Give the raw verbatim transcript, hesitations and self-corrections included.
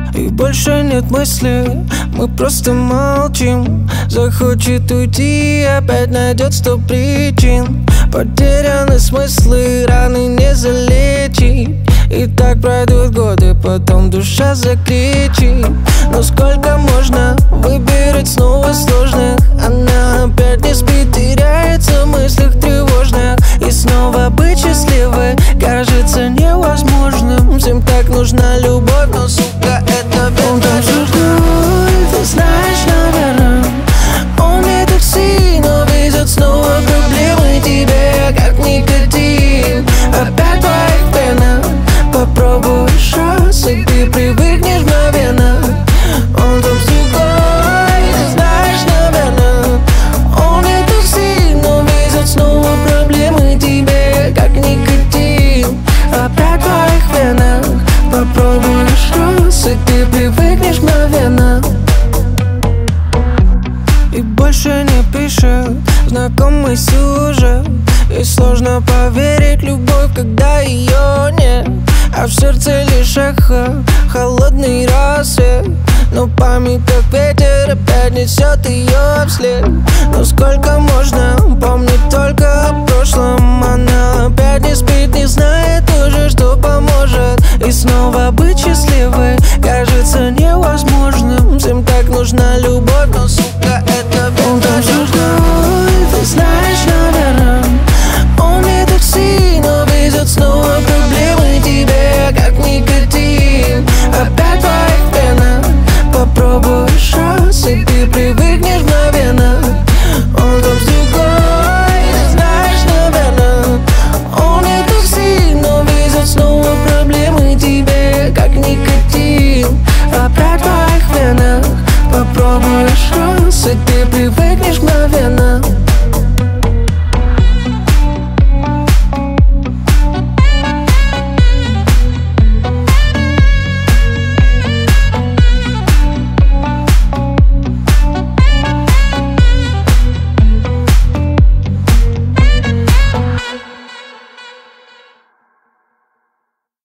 И больше нет мысли, мы просто молчим. Захочет уйти, опять найдет сто причин. Потеряны смыслы, раны не залечить. И так пройдут годы, потом душа закричит. Но сколько можно выбирать снова сложных? Она опять не спит, теряется в мыслях тревожных. И снова быть счастливой кажется невозможным. Всем так нужна любовь, но, сука, это безнадежно. Ты знаешь, наверное, он не такси, но везет снова проблемы тебе, как никотин. Опять твоих венах попробуешь раз, и ты привыкнешь мгновенно. Он там с другой, ты знаешь, наверное, он не такси, но везет снова проблемы тебе, как никотин. Опять в твоих венах попробуешь раз, и ты привыкнешь мгновенно. И больше не пишет знакомый сюжет. И сложно поверить в любовь, когда ее нет. А в сердце лишь эхо, холодный рассвет. Но память, как ветер, опять несет ее вслед. Но сколько можно помнить только о прошлом? Она опять не спит, не знает уже, что поможет. И снова быть счастливой